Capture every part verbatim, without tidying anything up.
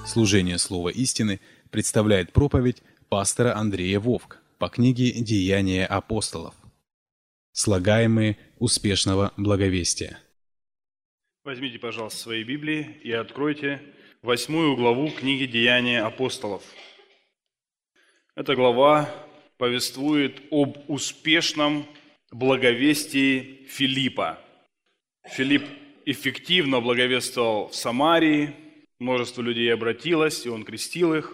Служение Слова истины представляет проповедь пастора Андрея Вовк по книге «Деяния апостолов». Слагаемые успешного благовестия. Возьмите, пожалуйста, свои Библии и откройте восьмую главу книги «Деяния апостолов». Эта глава повествует об успешном благовестии Филиппа. Филипп эффективно благовествовал в Самарии, множество людей обратилось, и он крестил их.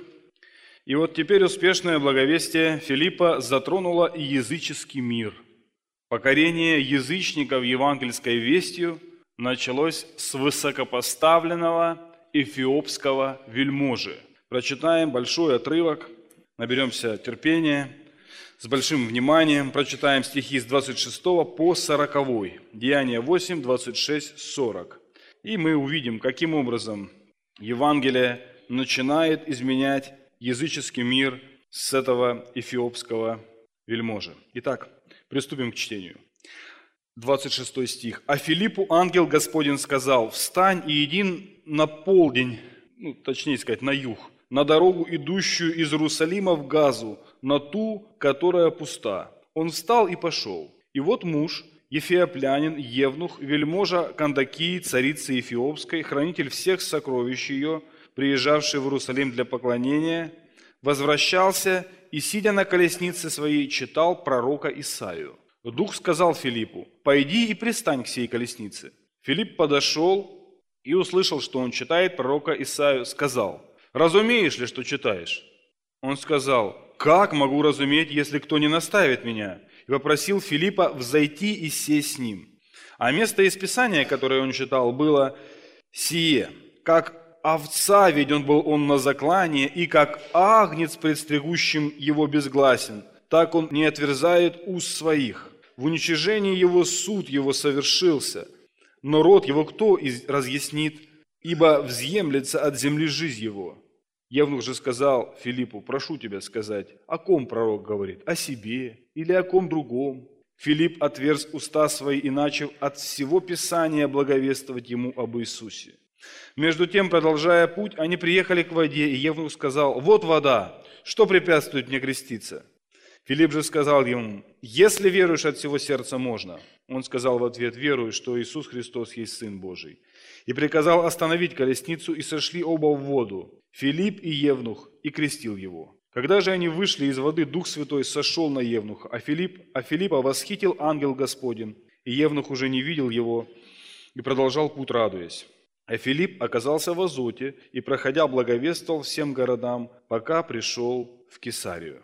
И вот теперь успешное благовестие Филиппа затронуло и языческий мир. Покорение язычников евангельской вестью началось с высокопоставленного эфиопского вельможи. Прочитаем большой отрывок, наберемся терпения, с большим вниманием прочитаем стихи с двадцать шестого по сороковой. Деяния восемь, двадцать шесть, сорок. И мы увидим, каким образом Евангелие начинает изменять языческий мир с этого эфиопского вельможи. Итак, приступим к чтению. двадцать шестой стих. «А Филиппу ангел Господень сказал: встань и иди на полдень, ну, точнее сказать, на юг, на дорогу, идущую из Иерусалима в Газу, на ту, которая пуста. Он встал и пошел. И вот муж, ефиоплянин, евнух, вельможа Кандакии, царицы Эфиопской, хранитель всех сокровищ ее, приезжавший в Иерусалим для поклонения, возвращался и, сидя на колеснице своей, читал пророка Исаию. Дух сказал Филиппу: пойди и пристань к сей колеснице. Филипп подошел и услышал, что он читает пророка Исаию, сказал: разумеешь ли, что читаешь? Он сказал: как могу разуметь, если кто не наставит меня? И попросил Филиппа взойти и сесть с ним. А место из Писания, которое он читал, было сие: как овца веден был он на заклание, и как агнец пред стригущим его безгласен, так он не отверзает уст своих. В уничижении его суд его совершился, но род его кто разъяснит, ибо взъемлется от земли жизнь его. Евнух же сказал Филиппу: прошу тебя сказать, о ком пророк говорит, о себе или о ком другом? Филипп отверз уста свои и начал от всего Писания благовествовать ему об Иисусе. Между тем, продолжая путь, они приехали к воде, и Евнух сказал: вот вода, что препятствует мне креститься? Филипп же сказал ему: если веруешь от всего сердца, можно. Он сказал в ответ: верую, что Иисус Христос есть Сын Божий. И приказал остановить колесницу, и сошли оба в воду, Филипп и Евнух, и крестил его. Когда же они вышли из воды, Дух Святой сошел на Евнуха, а, Филипп, а Филиппа восхитил ангел Господень, и Евнух уже не видел его, и продолжал путь, радуясь. А Филипп оказался в Азоте, и, проходя, благовествовал всем городам, пока пришел в Кесарию».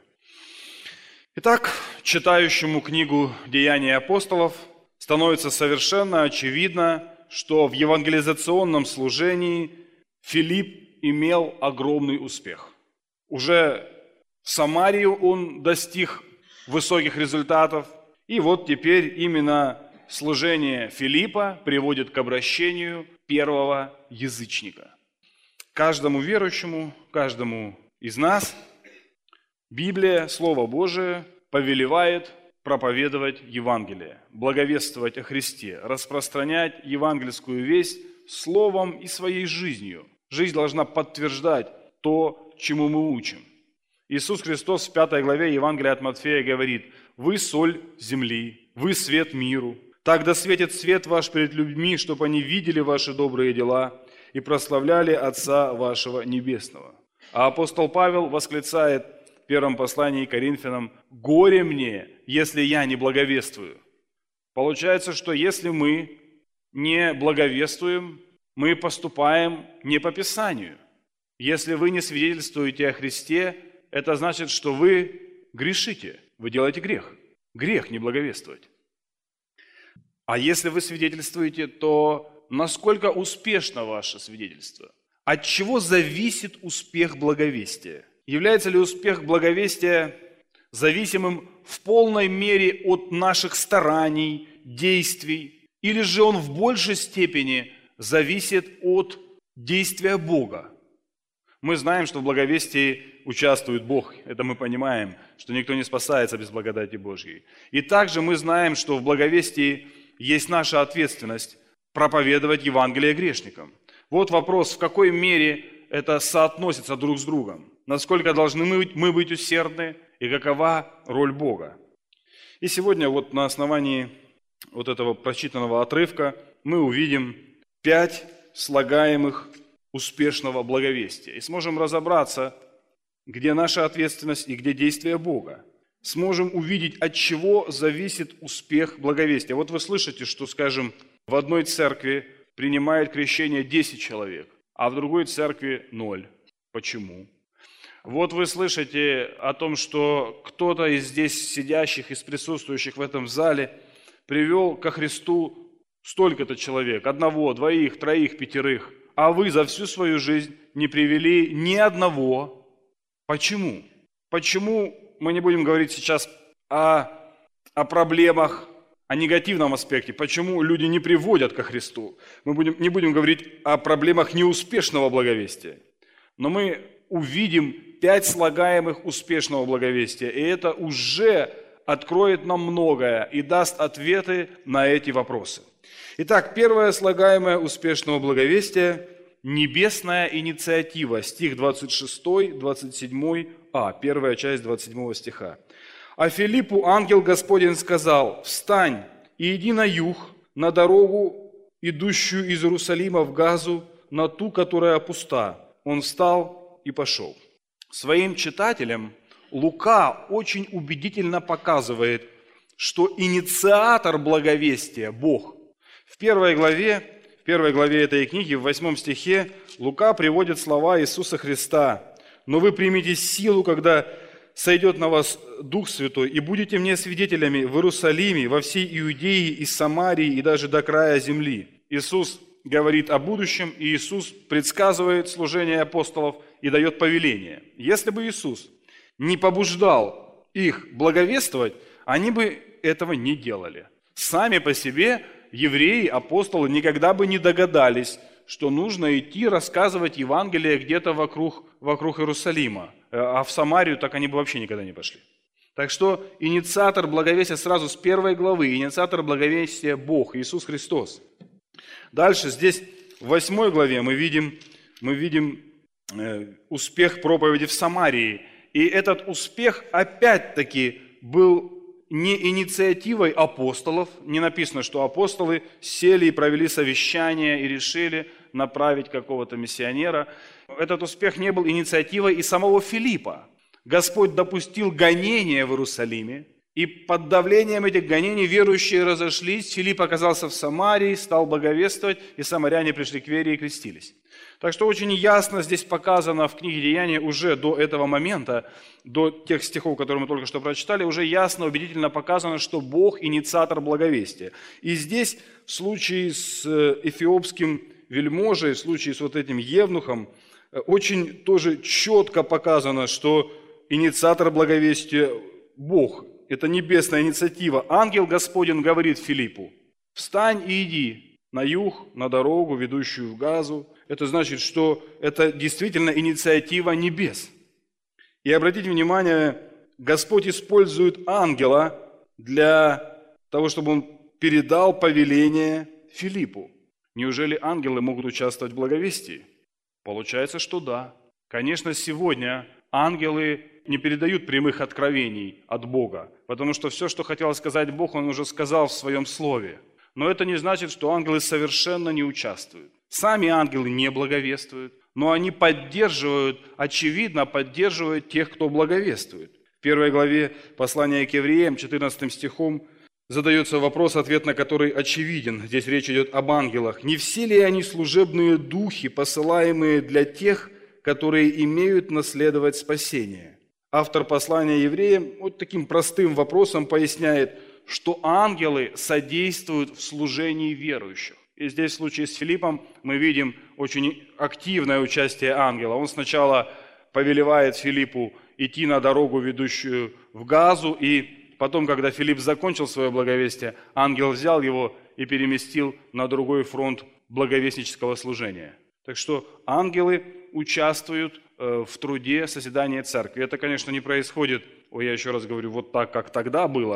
Итак, читающему книгу «Деяния апостолов» становится совершенно очевидно, что в евангелизационном служении Филипп имел огромный успех. Уже в Самарию он достиг высоких результатов, и вот теперь именно служение Филиппа приводит к обращению первого язычника. Каждому верующему, каждому из нас Библия, Слово Божие, повелевает проповедовать Евангелие, благовествовать о Христе, распространять евангельскую весть словом и своей жизнью. Жизнь должна подтверждать то, чему мы учим. Иисус Христос в пятой главе Евангелия от Матфея говорит: «Вы соль земли, вы свет миру. Так да светит свет ваш перед людьми, чтобы они видели ваши добрые дела и прославляли Отца вашего Небесного». А апостол Павел восклицает в первом послании к Коринфянам: «Горе мне, если я не благовествую». Получается, что если мы не благовествуем, мы поступаем не по Писанию. Если вы не свидетельствуете о Христе, это значит, что вы грешите, вы делаете грех. Грех не благовествовать. А если вы свидетельствуете, то насколько успешно ваше свидетельство? От чего зависит успех благовестия? Является ли успех благовестия зависимым в полной мере от наших стараний, действий? Или же он в большей степени зависит от действия Бога? Мы знаем, что в благовестии участвует Бог. Это мы понимаем, что никто не спасается без благодати Божьей. И также мы знаем, что в благовестии есть наша ответственность проповедовать Евангелие грешникам. Вот вопрос, в какой мере это соотносится друг с другом. Насколько должны мы, мы быть усердны и какова роль Бога. И сегодня вот на основании вот этого прочитанного отрывка мы увидим пять слагаемых успешного благовестия. И сможем разобраться, где наша ответственность и где действие Бога. Сможем увидеть, от чего зависит успех благовестия. Вот вы слышите, что, скажем, в одной церкви принимает крещение десять человек, а в другой церкви ноль. Почему? Вот вы слышите о том, что кто-то из здесь сидящих, из присутствующих в этом зале привел ко Христу столько-то человек, одного, двоих, троих, пятерых, а вы за всю свою жизнь не привели ни одного. Почему? Почему мы не будем говорить сейчас о, о проблемах, о негативном аспекте? Почему люди не приводят ко Христу? Мы будем, не будем говорить о проблемах неуспешного благовестия. Но мы увидим пять слагаемых успешного благовестия, и это уже откроет нам многое и даст ответы на эти вопросы. Итак, первое слагаемое успешного благовестия – небесная инициатива, стих двадцать шесть, двадцать семь а, первая часть двадцать седьмого стиха. «А Филиппу ангел Господень сказал: встань и иди на юг, на дорогу, идущую из Иерусалима в Газу, на ту, которая пуста. Он встал и пошел». Своим читателям Лука очень убедительно показывает, что инициатор благовестия – Бог. В первой главе, в первой главе этой книги, в восьмом стихе, Лука приводит слова Иисуса Христа: «Но вы примите силу, когда сойдет на вас Дух Святой, и будете мне свидетелями в Иерусалиме, во всей Иудее и Самарии, и даже до края земли». Иисус говорит о будущем, и Иисус предсказывает служение апостолов и дает повеление. Если бы Иисус не побуждал их благовествовать, они бы этого не делали. Сами по себе евреи, апостолы никогда бы не догадались, что нужно идти рассказывать Евангелие где-то вокруг, вокруг Иерусалима. А в Самарию так они бы вообще никогда не пошли. Так что инициатор благовестия сразу с первой главы, инициатор благовестия – Бог, Иисус Христос. Дальше здесь в восьмой главе мы видим, мы видим э, успех проповеди в Самарии. И этот успех опять-таки был не инициативой апостолов. Не написано, что апостолы сели и провели совещание и решили направить какого-то миссионера. Этот успех не был инициативой и самого Филиппа. Господь допустил гонения в Иерусалиме, и под давлением этих гонений верующие разошлись. Филипп оказался в Самарии, стал благовествовать, и самаряне пришли к вере и крестились. Так что очень ясно здесь показано в книге Деяния уже до этого момента, до тех стихов, которые мы только что прочитали, уже ясно, убедительно показано, что Бог инициатор благовестия. И здесь в случае с эфиопским вельможей, в случае с вот этим евнухом, очень тоже четко показано, что инициатор благовестия – Бог. Это небесная инициатива. Ангел Господень говорит Филиппу: «Встань и иди на юг, на дорогу, ведущую в Газу». Это значит, что это действительно инициатива небес. И обратите внимание, Господь использует ангела для того, чтобы он передал повеление Филиппу. Неужели ангелы могут участвовать в благовестии? Получается, что да. Конечно, сегодня ангелы не передают прямых откровений от Бога, потому что все, что хотел сказать Бог, Он уже сказал в Своем Слове. Но это не значит, что ангелы совершенно не участвуют. Сами ангелы не благовествуют, но они поддерживают, очевидно, поддерживают тех, кто благовествует. В первой главе послания к евреям, четырнадцатым стихом, задается вопрос, ответ на который очевиден. Здесь речь идет об ангелах. «Не все ли они служебные духи, посылаемые для тех, которые имеют наследовать спасение?» Автор послания евреям вот таким простым вопросом поясняет, что ангелы содействуют в служении верующих. И здесь в случае с Филиппом мы видим очень активное участие ангела. Он сначала повелевает Филиппу идти на дорогу, ведущую в Газу, и потом, когда Филипп закончил свое благовестие, ангел взял его и переместил на другой фронт благовестнического служения. Так что ангелы участвуют в труде созидания церкви. Это, конечно, не происходит, ой, я еще раз говорю, вот так, как тогда было,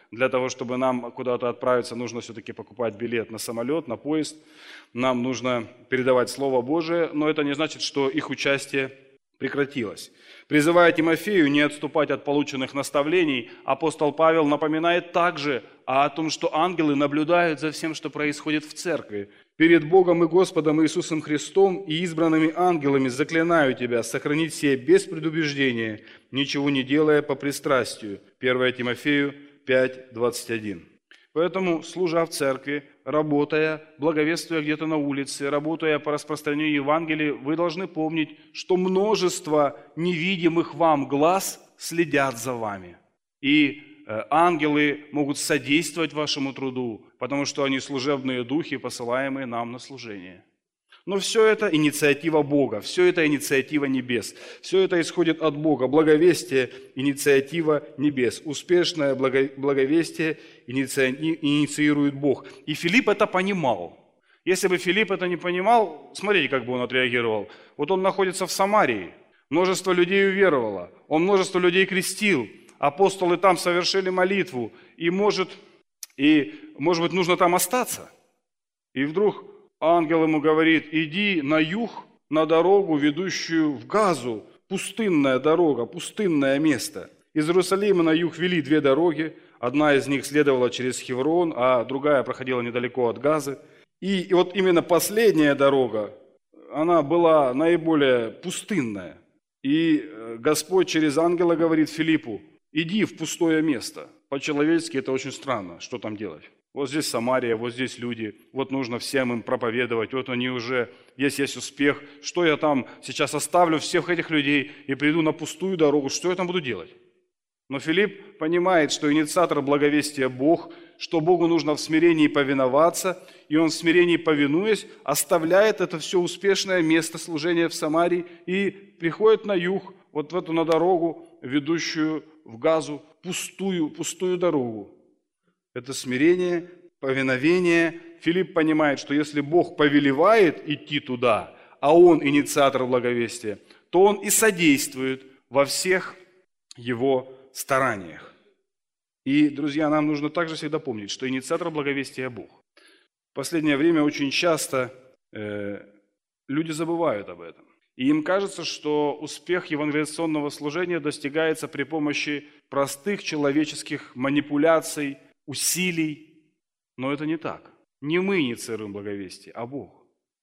Для того, чтобы нам куда-то отправиться, нужно все-таки покупать билет на самолет, на поезд. Нам нужно передавать Слово Божие, но это не значит, что их участие прекратилось. Призывая Тимофею не отступать от полученных наставлений, апостол Павел напоминает также о том, что ангелы наблюдают за всем, что происходит в церкви. «Перед Богом и Господом Иисусом Христом и избранными ангелами заклинаю тебя сохранить сие без предубеждения, ничего не делая по пристрастию». первое Тимофею пять, двадцать один. Поэтому, служа в церкви, работая, благовествуя где-то на улице, работая по распространению Евангелия, вы должны помнить, что множество невидимых вам глаз следят за вами. И э, ангелы могут содействовать вашему труду, потому что они служебные духи, посылаемые нам на служение. Но все это инициатива Бога, все это инициатива небес. Все это исходит от Бога. Благовестие – инициатива небес. Успешное благо- благовестие иници- инициирует Бог. И Филипп это понимал. Если бы Филипп это не понимал, смотрите, как бы он отреагировал. Вот он находится в Самарии, множество людей уверовало, он множество людей крестил, апостолы там совершили молитву, и может, и, может быть, нужно там остаться. И вдруг ангел ему говорит: иди на юг, на дорогу, ведущую в Газу, пустынная дорога, пустынное место. Из Иерусалима на юг вели две дороги, одна из них следовала через Хеврон, а другая проходила недалеко от Газы. И, и вот именно последняя дорога, она была наиболее пустынная. И Господь через ангела говорит Филиппу: иди в пустое место. По-человечески это очень странно, что там делать. Вот здесь Самария, вот здесь люди, вот нужно всем им проповедовать, вот они уже, есть, есть успех. Что я там сейчас оставлю всех этих людей и приду на пустую дорогу, что я там буду делать? Но Филипп понимает, что инициатор благовестия Бог, что Богу нужно в смирении повиноваться, и он в смирении повинуясь, оставляет это все успешное место служения в Самарии и приходит на юг, вот в эту на дорогу, ведущую в Газу, пустую, пустую дорогу. Это смирение, повиновение. Филипп понимает, что если Бог повелевает идти туда, а он инициатор благовестия, то он и содействует во всех его стараниях. И, друзья, нам нужно также всегда помнить, что инициатор благовестия Бог. В последнее время очень часто э, люди забывают об этом. И им кажется, что успех евангелизационного служения достигается при помощи простых человеческих манипуляций, усилий. Но это не так. Не мы инициируем благовестие, а Бог.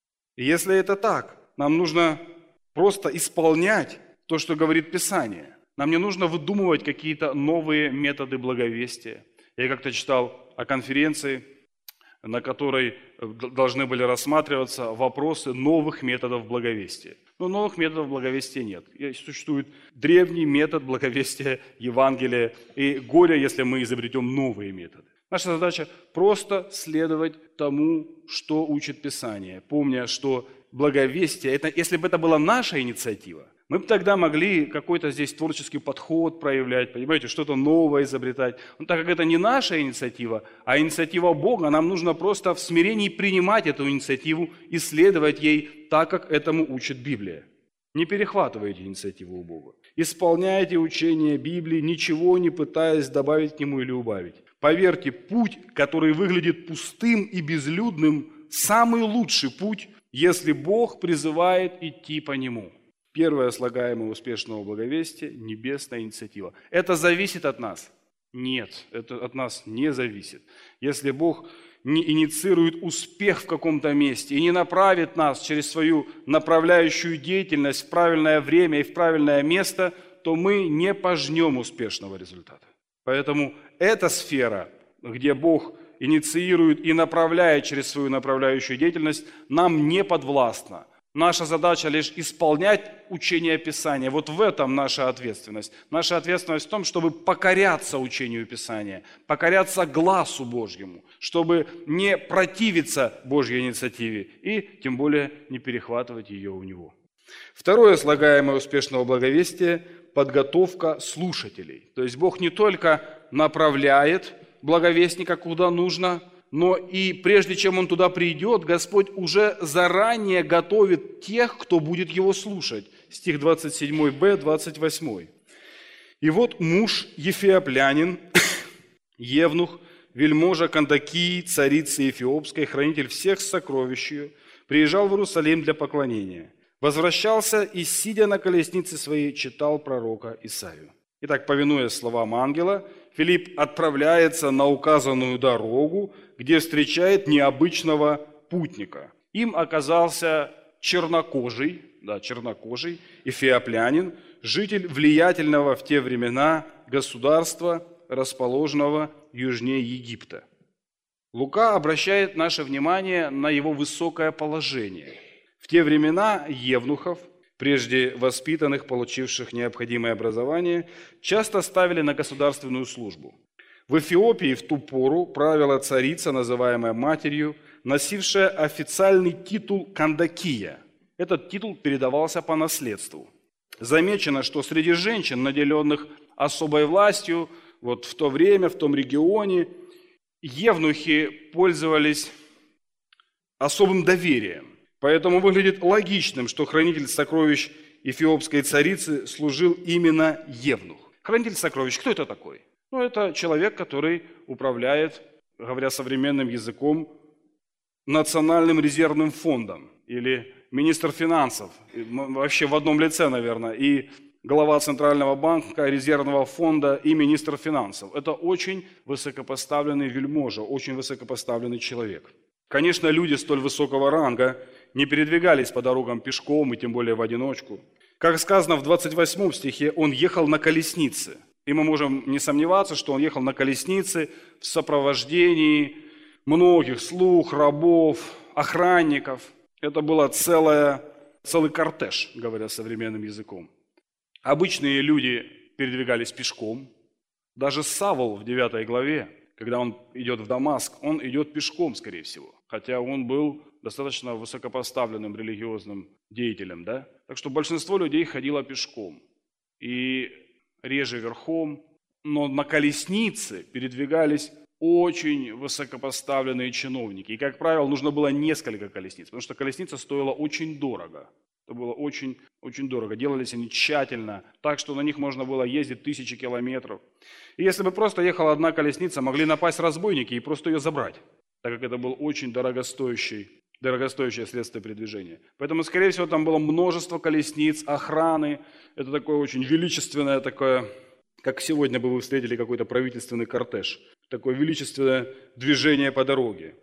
И если это так, нам нужно просто исполнять то, что говорит Писание. Нам не нужно выдумывать какие-то новые методы благовестия. Я как-то читал о конференции, на которой должны были рассматриваться вопросы новых методов благовестия. Но новых методов благовестия нет. Существует древний метод благовестия Евангелия, и горе, если мы изобретем новые методы. Наша задача просто следовать тому, что учит Писание, помня, что благовестие, это, если бы это была наша инициатива, мы бы тогда могли какой-то здесь творческий подход проявлять, понимаете, что-то новое изобретать. Но так как это не наша инициатива, а инициатива Бога, нам нужно просто в смирении принимать эту инициативу и следовать ей так, как этому учит Библия. Не перехватывайте инициативу у Бога. Исполняйте учение Библии, ничего не пытаясь добавить к нему или убавить. Поверьте, путь, который выглядит пустым и безлюдным, самый лучший путь, если Бог призывает идти по нему. Первое слагаемое успешного благовестия – небесная инициатива. Это зависит от нас? Нет, это от нас не зависит. Если Бог не инициирует успех в каком-то месте и не направит нас через свою направляющую деятельность в правильное время и в правильное место, то мы не пожнем успешного результата. Поэтому эта сфера, где Бог инициирует и направляет через свою направляющую деятельность, нам не подвластна. Наша задача лишь исполнять учение Писания. Вот в этом наша ответственность. Наша ответственность в том, чтобы покоряться учению Писания, покоряться гласу Божьему, чтобы не противиться Божьей инициативе и тем более не перехватывать ее у Него. Второе слагаемое успешного благовестия – подготовка слушателей. То есть Бог не только направляет благовестника куда нужно, но и прежде чем он туда придет, Господь уже заранее готовит тех, кто будет его слушать. Стих двадцать семь бэ, двадцать восемь. И вот муж ефиоплянин, евнух, вельможа Кандакии, царицы Эфиопской, хранитель всех сокровищ ее, приезжал в Иерусалим для поклонения. Возвращался и, сидя на колеснице своей, читал пророка Исаию. Итак, повинуясь словам ангела, Филипп отправляется на указанную дорогу, где встречает необычного путника. Им оказался чернокожий, да, чернокожий, эфиоплянин, житель влиятельного в те времена государства, расположенного южнее Египта. Лука обращает наше внимание на его высокое положение. В те времена евнухов, прежде воспитанных, получивших необходимое образование, часто ставили на государственную службу. В Эфиопии в ту пору правила царица, называемая матерью, носившая официальный титул Кандакия. Этот титул передавался по наследству. Замечено, что среди женщин, наделенных особой властью, вот в то время, в том регионе, евнухи пользовались особым доверием. Поэтому выглядит логичным, что хранитель сокровищ эфиопской царицы служил именно евнух. Хранитель сокровищ, кто это такой? Ну, это человек, который управляет, говоря современным языком, национальным резервным фондом или министр финансов, вообще в одном лице, наверное, и глава Центрального банка, резервного фонда и министр финансов. Это очень высокопоставленный вельможа, очень высокопоставленный человек. Конечно, люди столь высокого ранга не передвигались по дорогам пешком и тем более в одиночку. Как сказано в двадцать восьмом стихе, он ехал на колеснице. И мы можем не сомневаться, что он ехал на колеснице в сопровождении многих слуг, рабов, охранников. Это была целая, целый кортеж, говоря современным языком. Обычные люди передвигались пешком. Даже Савл в девятой главе, когда он идет в Дамаск, он идет пешком, скорее всего. Хотя он был достаточно высокопоставленным религиозным деятелем. Да? Так что большинство людей ходило пешком. И реже верхом, но на колеснице передвигались очень высокопоставленные чиновники. И, как правило, нужно было несколько колесниц, потому что колесница стоила очень дорого. Это было очень, очень дорого. Делались они тщательно, так что на них можно было ездить тысячи километров. И если бы просто ехала одна колесница, могли напасть разбойники и просто ее забрать, так как это был очень дорогостоящий, дорогостоящее средство передвижения. Поэтому, скорее всего, там было множество колесниц, охраны. Это такое очень величественное, такое, как сегодня бы вы встретили какой-то правительственный кортеж. Такое величественное движение по дороге.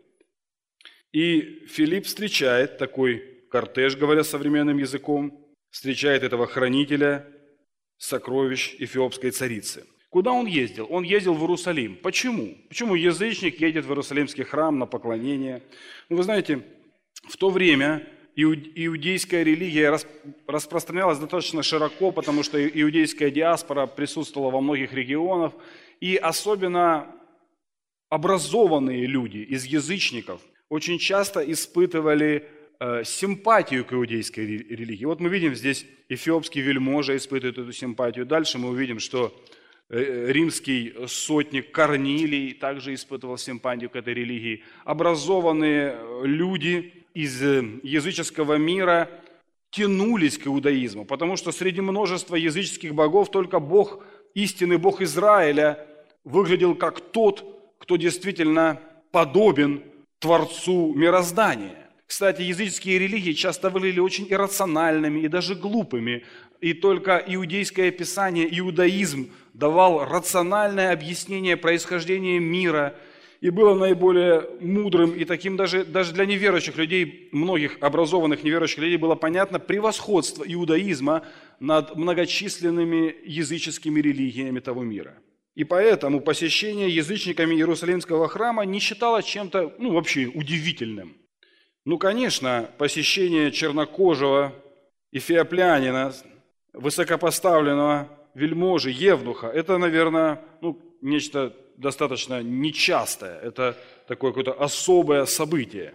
И Филипп встречает такой кортеж, говоря современным языком, встречает этого хранителя сокровищ эфиопской царицы. Куда он ездил? Он ездил в Иерусалим. Почему? Почему язычник едет в Иерусалимский храм на поклонение? Ну, вы знаете, в то время иудейская религия распространялась достаточно широко, потому что иудейская диаспора присутствовала во многих регионах, и особенно образованные люди из язычников очень часто испытывали э, симпатию к иудейской религии. Вот мы видим здесь эфиопский вельможа испытывает эту симпатию. Дальше мы увидим, что римский сотник Корнилий также испытывал симпатию к этой религии. Образованные люди из языческого мира тянулись к иудаизму, потому что среди множества языческих богов только Бог, истинный Бог Израиля, выглядел как тот, кто действительно подобен Творцу мироздания. Кстати, языческие религии часто выглядели очень иррациональными и даже глупыми, и только иудейское писание, иудаизм, давал рациональное объяснение происхождения мира и было наиболее мудрым, и таким даже, даже для неверующих людей, многих образованных неверующих людей было понятно превосходство иудаизма над многочисленными языческими религиями того мира. И поэтому посещение язычниками Иерусалимского храма не считалось чем-то, ну, вообще удивительным. Ну, конечно, посещение чернокожего эфиоплянина, высокопоставленного вельможи, евнуха, это, наверное, ну, нечто достаточно нечастое, это такое какое-то особое событие.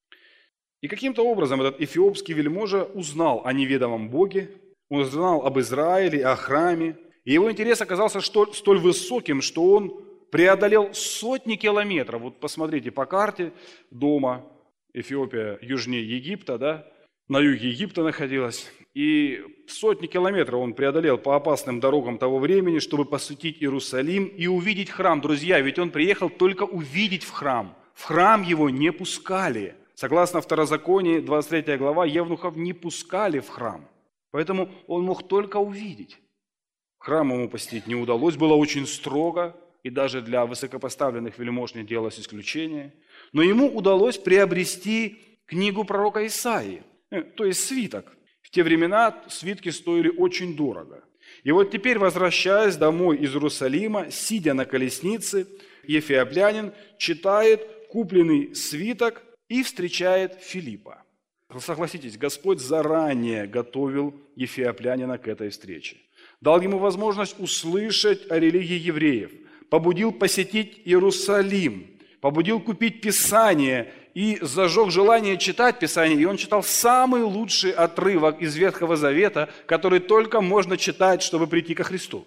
И каким-то образом этот эфиопский вельможа узнал о неведомом Боге, он узнал об Израиле, о храме, и его интерес оказался столь высоким, что он преодолел сотни километров. Вот посмотрите по карте дома, Эфиопия южнее Египта, да, на юге Египта находилась. И сотни километров он преодолел по опасным дорогам того времени, чтобы посетить Иерусалим и увидеть храм. Друзья, ведь он приехал только увидеть в храм. В храм его не пускали. Согласно Второзаконию, двадцать третья глава, евнухов не пускали в храм. Поэтому он мог только увидеть. Храм ему посетить не удалось, было очень строго, и даже для высокопоставленных вельмож не делалось исключения. Но ему удалось приобрести книгу пророка Исаии, то есть свиток. В те времена свитки стоили очень дорого. И вот теперь, возвращаясь домой из Иерусалима, сидя на колеснице, эфиоплянин читает купленный свиток и встречает Филиппа. Согласитесь, Господь заранее готовил эфиоплянина к этой встрече. Дал ему возможность услышать о религии евреев, побудил посетить Иерусалим, побудил купить Писание и зажег желание читать Писание. И он читал самый лучший отрывок из Ветхого Завета, который только можно читать, чтобы прийти ко Христу.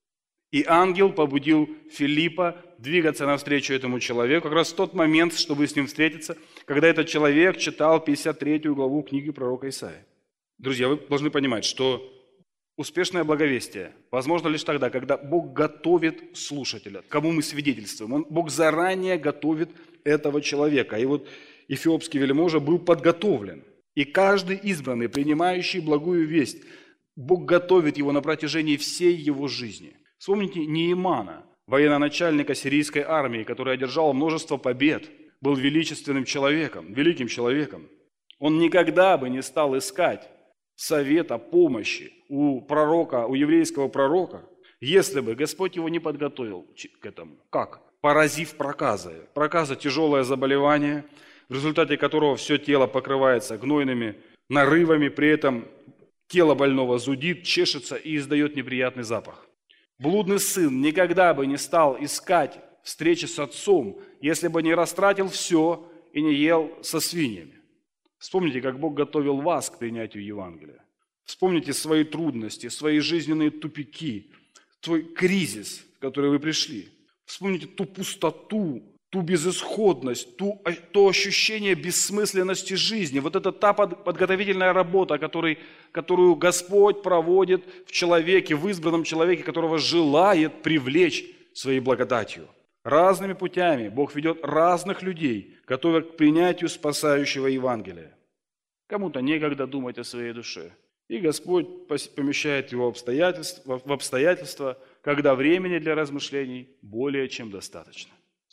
И ангел побудил Филиппа двигаться навстречу этому человеку как раз в тот момент, чтобы с ним встретиться, когда этот человек читал пятьдесят третью главу книги пророка Исаии. Друзья, вы должны понимать, что успешное благовестие возможно лишь тогда, когда Бог готовит слушателя, кому мы свидетельствуем. Он, Бог заранее готовит этого человека. И вот эфиопский вельможа был подготовлен. И каждый избранный, принимающий благую весть, Бог готовит его на протяжении всей его жизни. Вспомните Неемана, военачальника сирийской армии, который одержал множество побед, был величественным человеком, великим человеком. Он никогда бы не стал искать совета, помощи у пророка, у еврейского пророка, если бы Господь его не подготовил к этому. Как? Поразив проказой. Проказа – тяжелое заболевание, в результате которого все тело покрывается гнойными нарывами, при этом тело больного зудит, чешется и издает неприятный запах. Блудный сын никогда бы не стал искать встречи с отцом, если бы не растратил все и не ел со свиньями. Вспомните, как Бог готовил вас к принятию Евангелия. Вспомните свои трудности, свои жизненные тупики, твой кризис, в который вы пришли. Вспомните ту пустоту, ту безысходность, ту, то ощущение бессмысленности жизни. Вот это та подготовительная работа, который, которую Господь проводит в человеке, в избранном человеке, которого желает привлечь своей благодатью. Разными путями Бог ведет разных людей, готовя к принятию спасающего Евангелия. Кому-то некогда думать о своей душе. И Господь помещает его обстоятельства, в обстоятельства, когда времени для размышлений более чем достаточно.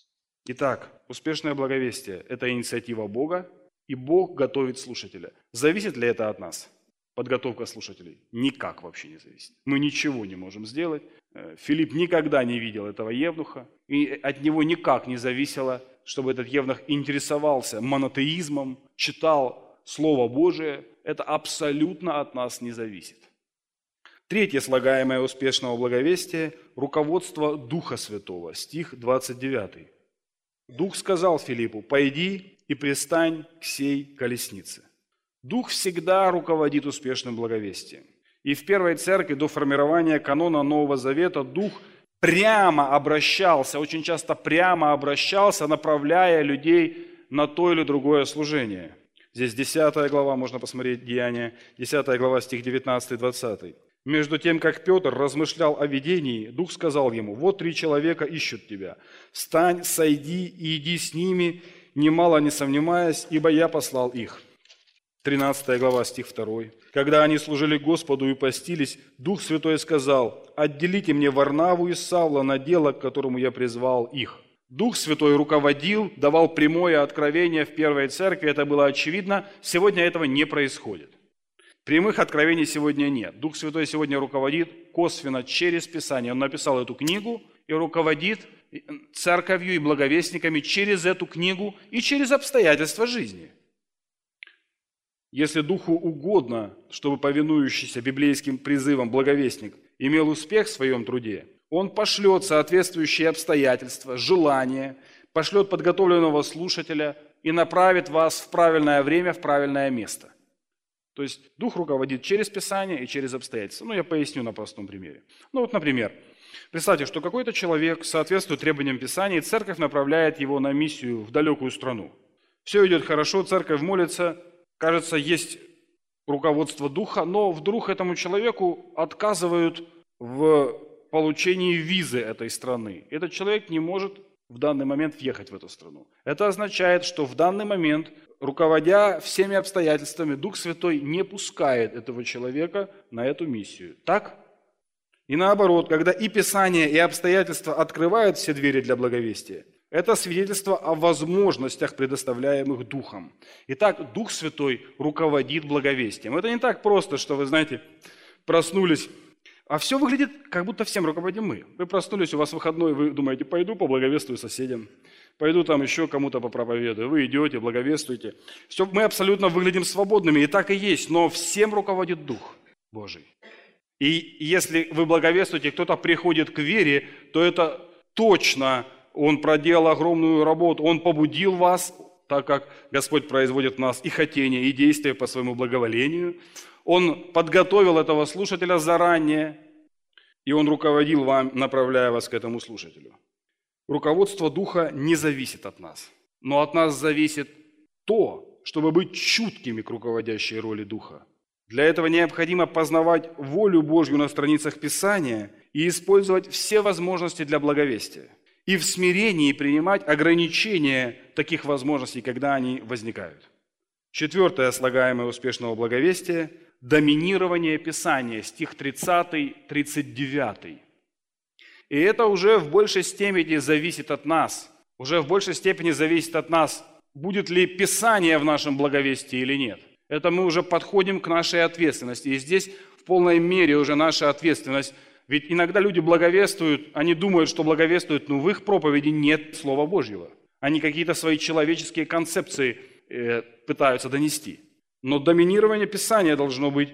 Итак, успешное благовестие – это инициатива Бога, и Бог готовит слушателя. Зависит ли это от нас? Подготовка слушателей? Никак вообще не зависит. Мы ничего не можем сделать. Филипп никогда не видел этого евнуха, и от него никак не зависело, чтобы этот евнух интересовался монотеизмом, читал Слово Божие. Это абсолютно от нас не зависит. Третье слагаемое успешного благовестия – руководство Духа Святого, стих двадцать девятый. Дух сказал Филиппу: «Пойди и пристань к сей колеснице». Дух всегда руководит успешным благовестием. И в первой церкви до формирования канона Нового Завета Дух прямо обращался, очень часто прямо обращался, направляя людей на то или другое служение. Здесь десятая глава, можно посмотреть Деяния, десятая глава, стих девятнадцатый-двадцатый. «Между тем, как Петр размышлял о видении, Дух сказал ему: вот три человека ищут тебя. Встань, сойди и иди с ними, немало не сомневаясь, ибо я послал их». тринадцатая глава, стих второй. «Когда они служили Господу и постились, Дух Святой сказал: отделите мне Варнаву и Савла на дело, к которому я призвал их». Дух Святой руководил, давал прямое откровение в первой церкви, это было очевидно. Сегодня этого не происходит. Прямых откровений сегодня нет. Дух Святой сегодня руководит косвенно через Писание. Он написал эту книгу и руководит церковью и благовестниками через эту книгу и через обстоятельства жизни. Если Духу угодно, чтобы повинующийся библейским призывам благовестник имел успех в своем труде, Он пошлет соответствующие обстоятельства, желания, пошлет подготовленного слушателя и направит вас в правильное время, в правильное место. То есть Дух руководит через Писание и через обстоятельства. Ну, я поясню на простом примере. Ну, вот, например, представьте, что какой-то человек соответствует требованиям Писания, и церковь направляет его на миссию в далекую страну. Все идет хорошо, церковь молится, кажется, есть руководство духа, но вдруг этому человеку отказывают в получении визы этой страны. Этот человек не может в данный момент въехать в эту страну. Это означает, что в данный момент, руководя всеми обстоятельствами, Дух Святой не пускает этого человека на эту миссию. Так? И наоборот, когда и Писание, и обстоятельства открывают все двери для благовестия, это свидетельство о возможностях, предоставляемых Духом. Итак, Дух Святой руководит благовестием. Это не так просто, что вы, знаете, проснулись, а все выглядит, как будто всем руководим мы. Вы проснулись, у вас выходной, вы думаете, пойду поблаговествую соседям, пойду там еще кому-то попроповедую. Вы идете, благовествуете. Все, мы абсолютно выглядим свободными, и так и есть, но всем руководит Дух Божий. И если вы благовествуете, кто-то приходит к вере, то это точно он проделал огромную работу, он побудил вас, так как Господь производит в нас и хотение, и действия по своему благоволению. Он подготовил этого слушателя заранее, и он руководил вам, направляя вас к этому слушателю. Руководство Духа не зависит от нас, но от нас зависит то, чтобы быть чуткими к руководящей роли Духа. Для этого необходимо познавать волю Божью на страницах Писания и использовать все возможности для благовестия. И в смирении принимать ограничения таких возможностей, когда они возникают. Четвертое слагаемое успешного благовестия – доминирование Писания, стих тридцатый тридцать девятый. И это уже в большей степени зависит от нас. Уже в большей степени зависит от нас, будет ли Писание в нашем благовестии или нет. Это мы уже подходим к нашей ответственности. И здесь в полной мере уже наша ответственность. Ведь иногда люди благовествуют, они думают, что благовествуют, но в их проповеди нет Слова Божьего. Они какие-то свои человеческие концепции э, пытаются донести. Но доминирование Писания должно быть,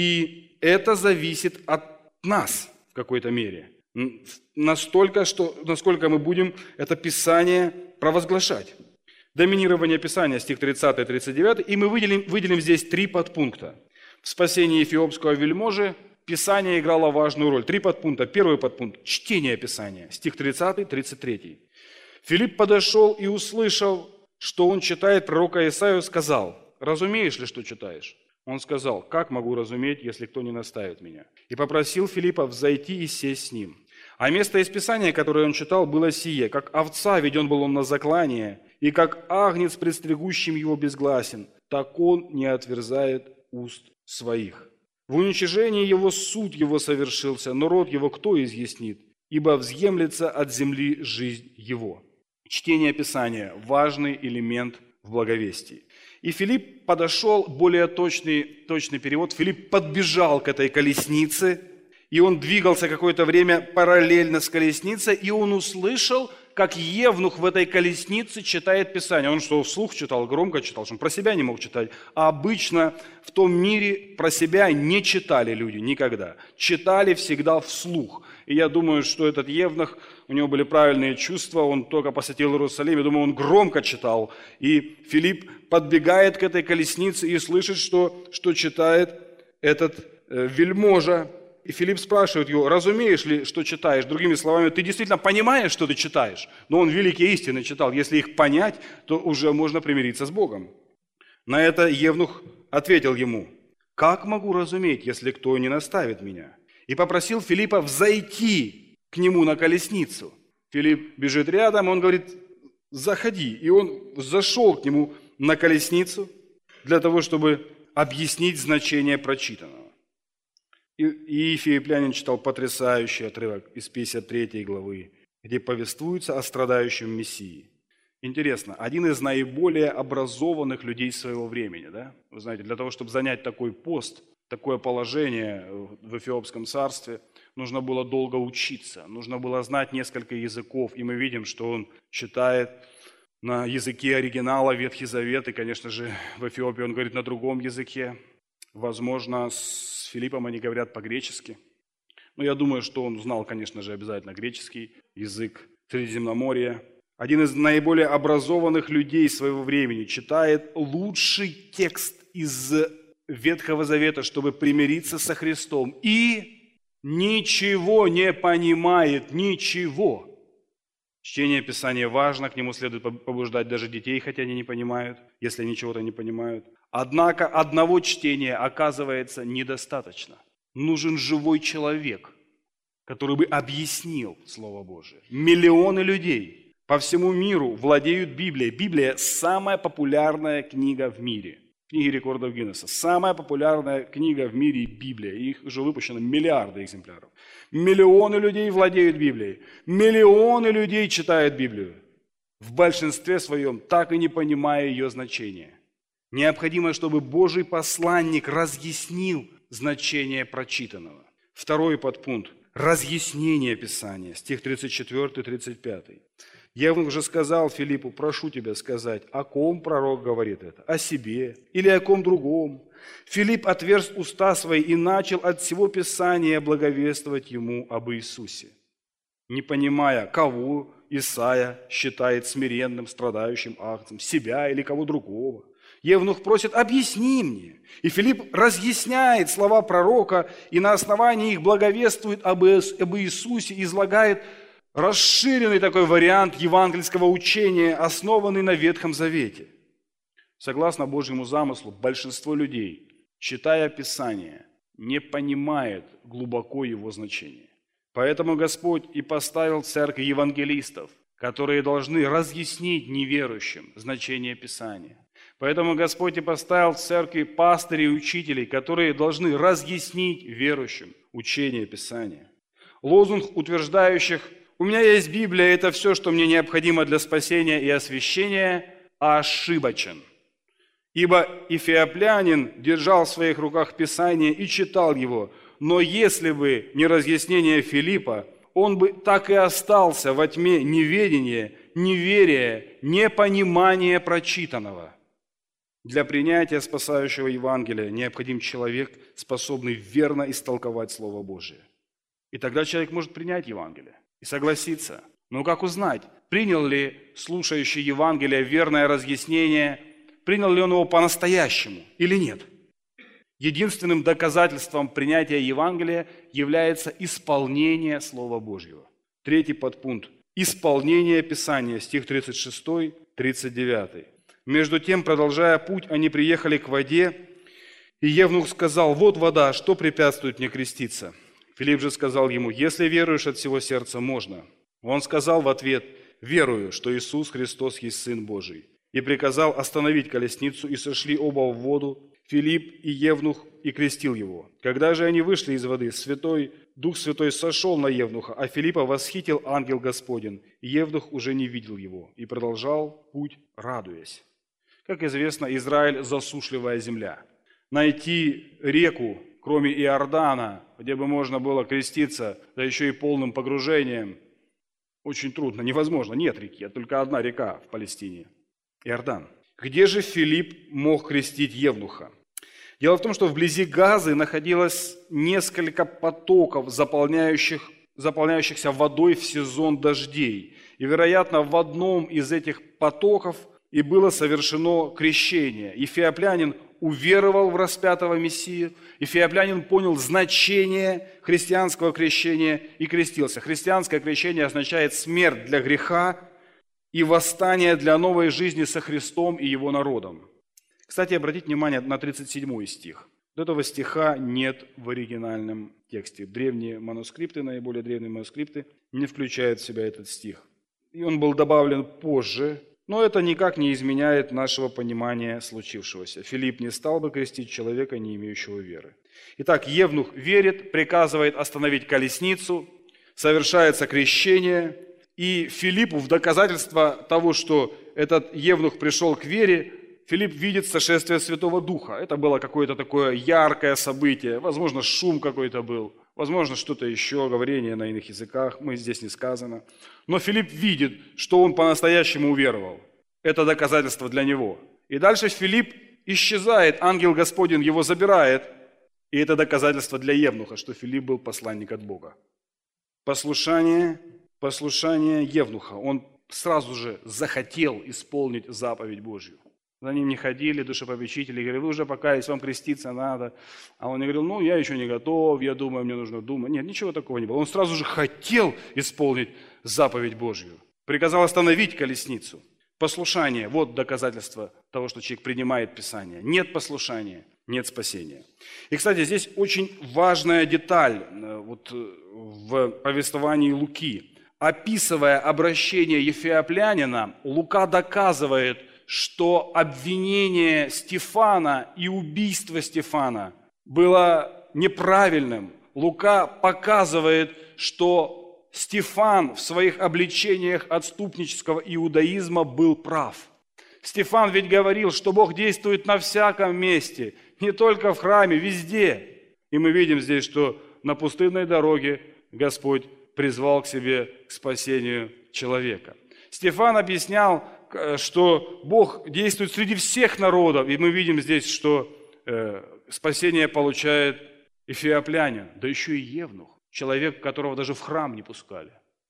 и это зависит от нас в какой-то мере. Настолько, что, насколько мы будем это Писание провозглашать. Доминирование Писания, стих тридцатый тридцать девятый, и мы выделим, выделим здесь три подпункта. В спасении эфиопского вельможи Писание играло важную роль. Три подпункта. Первый подпункт – чтение Писания, стих тридцатый тридцать третий. Филипп подошел и, услышав, что он читает пророка Исаию, сказал: «Разумеешь ли, что читаешь?» Он сказал: «Как могу разуметь, если кто не наставит меня?» И попросил Филиппа взойти и сесть с ним. А место из Писания, которое он читал, было сие: «Как овца веден был он на заклание, и как агнец, предстригущим его, безгласен, так он не отверзает уст своих. В уничижении его суд его совершился, но род его кто изъяснит? Ибо взъемлется от земли жизнь его». Чтение Писания – важный элемент в благовестии. И Филипп подошел, более точный, точный перевод, Филипп подбежал к этой колеснице, и он двигался какое-то время параллельно с колесницей, и он услышал, как евнух в этой колеснице читает Писание. Он что, вслух читал, громко читал, что он про себя не мог читать. А обычно в том мире про себя не читали люди никогда. Читали всегда вслух. И я думаю, что этот евнух, у него были правильные чувства, он только посетил Иерусалим, я думаю, он громко читал. И Филипп подбегает к этой колеснице и слышит, что, что читает этот э, вельможа. И Филипп спрашивает его: «Разумеешь ли, что читаешь?» Другими словами, ты действительно понимаешь, что ты читаешь? Но он великие истины читал. Если их понять, то уже можно примириться с Богом. На это евнух ответил ему: «Как могу разуметь, если кто не наставит меня?» И попросил Филиппа взойти к нему на колесницу. Филипп бежит рядом, он говорит: «Заходи». И он зашел к нему на колесницу для того, чтобы объяснить значение прочитанного. И филиппянин читал потрясающий отрывок из пятьдесят третьей главы, где повествуется о страдающем Мессии. Интересно, один из наиболее образованных людей своего времени, да? Вы знаете, для того, чтобы занять такой пост, такое положение в Эфиопском царстве, нужно было долго учиться, нужно было знать несколько языков, и мы видим, что он читает на языке оригинала Ветхий Завет, и, конечно же, в Эфиопии он говорит на другом языке. Возможно, с Филиппом они говорят по-гречески. Но я думаю, что он знал, конечно же, обязательно греческий язык Средиземноморья. Один из наиболее образованных людей своего времени читает лучший текст из Ветхого Завета, чтобы примириться со Христом. И ничего не понимает, ничего. Чтение Писания важно, к нему следует побуждать даже детей, хотя они не понимают, если они чего-то не понимают. Однако одного чтения оказывается недостаточно. Нужен живой человек, который бы объяснил Слово Божие. Миллионы людей по всему миру владеют Библией. Библия – самая популярная книга в мире. Книги рекордов Гиннесса. Самая популярная книга в мире – Библия. Их уже выпущено миллиарды экземпляров. Миллионы людей владеют Библией. Миллионы людей читают Библию. В большинстве своем так и не понимая ее значения. Необходимо, чтобы Божий посланник разъяснил значение прочитанного. Второй подпункт. Разъяснение Писания. Стих тридцать четыре тридцать пять. Я уже сказал Филиппу, прошу тебя сказать, о ком пророк говорит это? О себе или о ком другом? Филипп отверз уста свои и начал от всего Писания благовествовать ему об Иисусе, не понимая, кого Исаия считает смиренным, страдающим агнцем, себя или кого другого. Евнух просит, объясни мне. И Филипп разъясняет слова пророка и на основании их благовествует об Иисусе, излагает расширенный такой вариант евангельского учения, основанный на Ветхом Завете. Согласно Божьему замыслу, большинство людей, читая Писание, не понимает глубоко его значения. Поэтому Господь и поставил в церкви евангелистов, которые должны разъяснить неверующим значение Писания. Поэтому Господь и поставил в церкви пастырей и учителей, которые должны разъяснить верующим учение Писания. Лозунг утверждающих «У меня есть Библия, это все, что мне необходимо для спасения и освящения», ошибочен. Ибо эфиоплянин держал в своих руках Писание и читал его, но если бы не разъяснение Филиппа, он бы так и остался во тьме неведения, неверия, непонимания прочитанного. Для принятия спасающего Евангелия необходим человек, способный верно истолковать Слово Божие. И тогда человек может принять Евангелие и согласиться. Но как узнать, принял ли слушающий Евангелие верное разъяснение, принял ли он его по-настоящему или нет? Единственным доказательством принятия Евангелия является исполнение Слова Божьего. Третий подпункт. Исполнение Писания, стих тридцать шесть тридцать девять. Между тем, продолжая путь, они приехали к воде, и Евнух сказал, вот вода, что препятствует мне креститься? Филипп же сказал ему, если веруешь от всего сердца, можно. Он сказал в ответ, верую, что Иисус Христос есть Сын Божий. И приказал остановить колесницу, и сошли оба в воду, Филипп и Евнух, и крестил его. Когда же они вышли из воды, Святой, Дух Святой сошел на Евнуха, а Филиппа восхитил ангел Господень, и Евнух уже не видел его, и продолжал путь, радуясь. Как известно, Израиль – засушливая земля. Найти реку, кроме Иордана, где бы можно было креститься, да еще и полным погружением, очень трудно, невозможно. Нет реки, а только одна река в Палестине – Иордан. Где же Филипп мог крестить Евнуха? Дело в том, что вблизи Газы находилось несколько потоков, заполняющих, заполняющихся водой в сезон дождей. И, вероятно, в одном из этих потоков и было совершено крещение. Эфиоплянин уверовал в распятого Мессию, Эфиоплянин понял значение христианского крещения и крестился. Христианское крещение означает смерть для греха и восстание для новой жизни со Христом и Его народом. Кстати, обратите внимание на тридцать седьмой стих. Этого стиха нет в оригинальном тексте. Древние манускрипты, наиболее древние манускрипты, не включают в себя этот стих. И он был добавлен позже, но это никак не изменяет нашего понимания случившегося. Филипп не стал бы крестить человека, не имеющего веры. Итак, Евнух верит, приказывает остановить колесницу, совершается крещение, и Филиппу в доказательство того, что этот Евнух пришел к вере, Филипп видит сошествие Святого Духа. Это было какое-то такое яркое событие, возможно, шум какой-то был, возможно, что-то еще, говорение на иных языках, мы здесь не сказано. Но Филипп видит, что он по-настоящему уверовал. Это доказательство для него. И дальше Филипп исчезает, ангел Господень его забирает. И это доказательство для Евнуха, что Филипп был посланник от Бога. Послушание, послушание Евнуха. Он сразу же захотел исполнить заповедь Божью. За ним не ходили душепопечители, говорили, вы уже покаялись, вам креститься надо. А он говорил, ну я еще не готов, я думаю, мне нужно думать. Нет, ничего такого не было. Он сразу же хотел исполнить заповедь Божью. Приказал остановить колесницу. Послушание – вот доказательство того, что человек принимает Писание. Нет послушания – нет спасения. И, кстати, здесь очень важная деталь вот, в повествовании Луки. Описывая обращение ефеоплянина, Лука доказывает, что обвинение Стефана и убийство Стефана было неправильным. Лука показывает, что Стефан в своих обличениях отступнического иудаизма был прав. Стефан ведь говорил, что Бог действует на всяком месте, не только в храме, везде. И мы видим здесь, что на пустынной дороге Господь призвал к себе к спасению человека. Стефан объяснял, что Бог действует среди всех народов, и мы видим здесь, что э, спасение получает эфиоплянин, да еще и евнух, человек, которого даже в храм не пускали.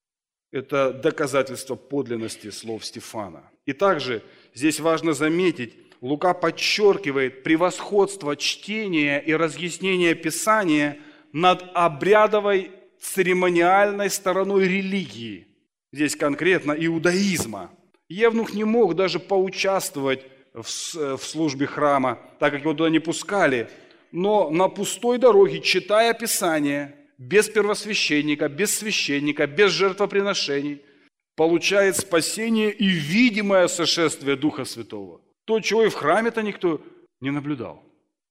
Это доказательство подлинности слов Стефана. И также здесь важно заметить, Лука подчеркивает превосходство чтения и разъяснения Писания над обрядовой церемониальной стороной религии, здесь конкретно иудаизма. Евнух не мог даже поучаствовать в службе храма, так как его туда не пускали, но на пустой дороге, читая Писание, без первосвященника, без священника, без жертвоприношений, получает спасение и видимое сошествие Духа Святого. То, чего и в храме-то никто не наблюдал.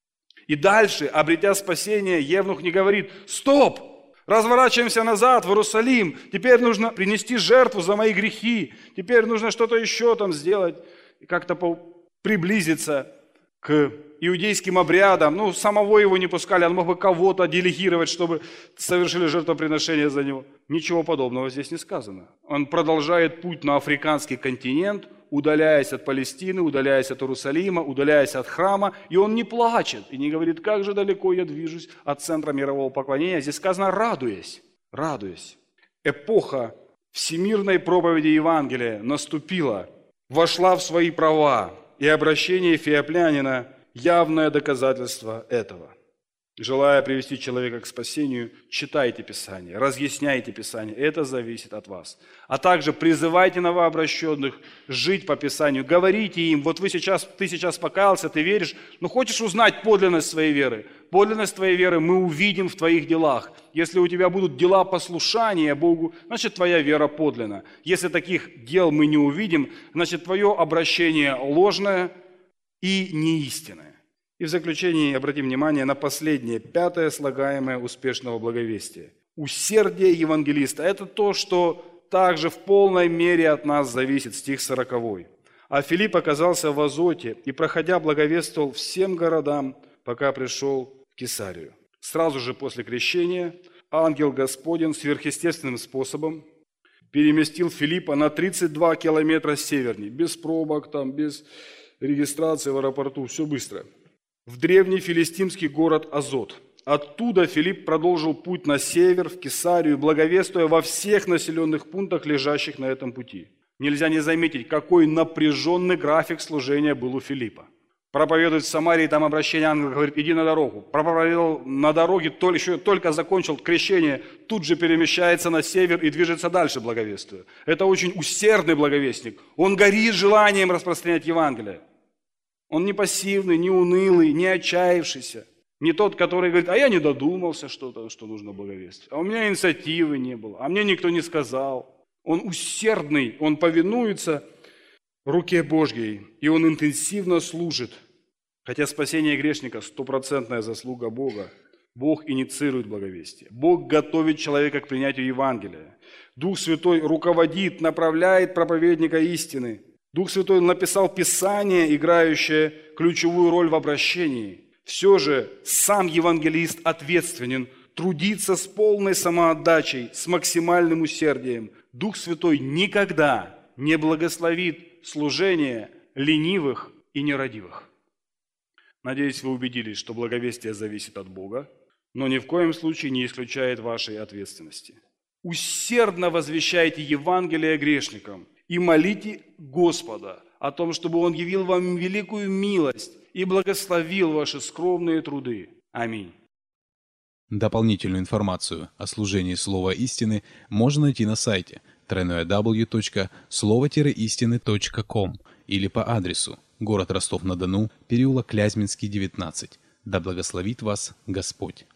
И дальше, обретя спасение, евнух не говорит: «Стоп! Разворачиваемся назад в Иерусалим, теперь нужно принести жертву за мои грехи, теперь нужно что-то еще там сделать, и как-то приблизиться к иудейским обрядам». Ну, самого его не пускали, он мог бы кого-то делегировать, чтобы совершили жертвоприношение за него. Ничего подобного здесь не сказано. Он продолжает путь на африканский континент, удаляясь от Палестины, удаляясь от Иерусалима, удаляясь от храма, и он не плачет и не говорит: как же далеко я движусь от центра мирового поклонения. Здесь сказано: радуясь, радуясь. Эпоха всемирной проповеди Евангелия наступила, вошла в свои права, и обращение эфиоплянина – явное доказательство этого. Желая привести человека к спасению, читайте Писание, разъясняйте Писание. Это зависит от вас. А также призывайте новообращенных жить по Писанию. Говорите им: вот вы сейчас, ты сейчас покаялся, ты веришь, но хочешь узнать подлинность своей веры? Подлинность твоей веры мы увидим в твоих делах. Если у тебя будут дела послушания Богу, значит, твоя вера подлинна. Если таких дел мы не увидим, значит, твое обращение ложное и неистинное. И в заключение обратим внимание на последнее, пятое слагаемое успешного благовестия. Усердие евангелиста – это то, что также в полной мере от нас зависит, стих сороковой. «А Филипп оказался в Азоте и, проходя, благовествовал всем городам, пока пришел в Кесарию». Сразу же после крещения ангел Господень сверхъестественным способом переместил Филиппа на тридцать два километра севернее, без пробок, там, без регистрации в аэропорту, все быстро. В древний филистимский город Азот. Оттуда Филипп продолжил путь на север, в Кесарию, благовествуя во всех населенных пунктах, лежащих на этом пути. Нельзя не заметить, какой напряженный график служения был у Филиппа. Проповедует в Самарии, там обращение ангела, говорит: иди на дорогу. Проповедовал на дороге, только, еще только закончил крещение, тут же перемещается на север и движется дальше, благовествуя. Это очень усердный благовестник. Он горит желанием распространять Евангелие. Он не пассивный, не унылый, не отчаявшийся. Не тот, который говорит: а я не додумался что-то, что нужно благовествовать. А у меня инициативы не было, а мне никто не сказал. Он усердный, он повинуется руке Божьей, и он интенсивно служит. Хотя спасение грешника – стопроцентная заслуга Бога. Бог инициирует благовестие. Бог готовит человека к принятию Евангелия. Дух Святой руководит, направляет проповедника истины. Дух Святой написал Писание, играющее ключевую роль в обращении. Все же сам евангелист ответственен, трудиться с полной самоотдачей, с максимальным усердием. Дух Святой никогда не благословит служение ленивых и нерадивых. Надеюсь, вы убедились, что благовестие зависит от Бога, но ни в коем случае не исключает вашей ответственности. Усердно возвещайте Евангелие грешникам и молите Господа о том, чтобы Он явил вам великую милость и благословил ваши скромные труды. Аминь. Дополнительную информацию о служении Слова истины можно найти на сайте дабл ю дабл ю дабл ю точка слово истины точка ком или по адресу город Ростов-на-Дону, переулок Клязьминский, девятнадцать. Да благословит вас Господь!